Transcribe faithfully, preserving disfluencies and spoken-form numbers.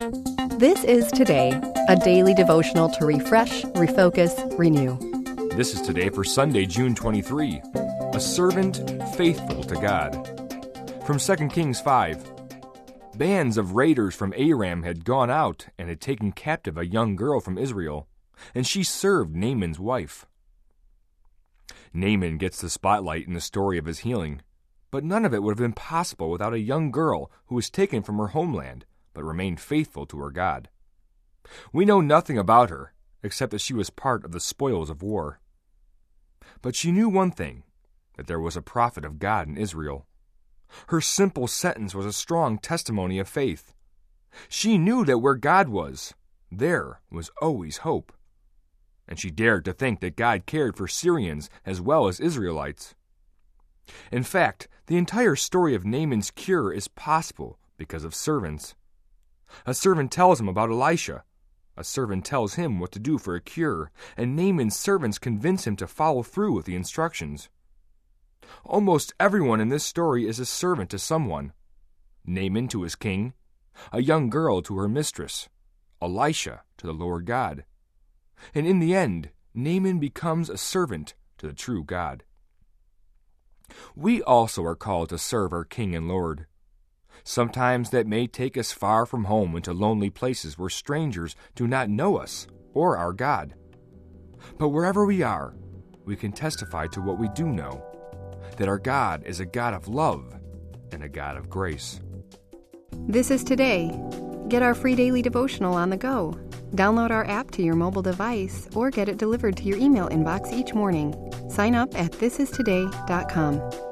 This is Today, a daily devotional to refresh, refocus, renew. This is Today for Sunday, June twenty-third. A servant faithful to God. From Second Kings five. Bands of raiders from Aram had gone out and had taken captive a young girl from Israel, and she served Naaman's wife. Naaman gets the spotlight in the story of his healing, but none of it would have been possible without a young girl who was taken from her homeland, but remained faithful to her God. We know nothing about her, except that she was part of the spoils of war. But she knew one thing, that there was a prophet of God in Israel. Her simple sentence was a strong testimony of faith. She knew that where God was, there was always hope. And she dared to think that God cared for Syrians as well as Israelites. In fact, the entire story of Naaman's cure is possible because of servants. A servant tells him about Elisha. A servant tells him what to do for a cure, and Naaman's servants convince him to follow through with the instructions. Almost everyone in this story is a servant to someone. Naaman to his king, a young girl to her mistress, Elisha to the Lord God. And in the end, Naaman becomes a servant to the true God. We also are called to serve our King and Lord. Sometimes that may take us far from home into lonely places where strangers do not know us or our God. But wherever we are, we can testify to what we do know, that our God is a God of love and a God of grace. This is Today. Get our free daily devotional on the go. Download our app to your mobile device or get it delivered to your email inbox each morning. Sign up at this is today dot com.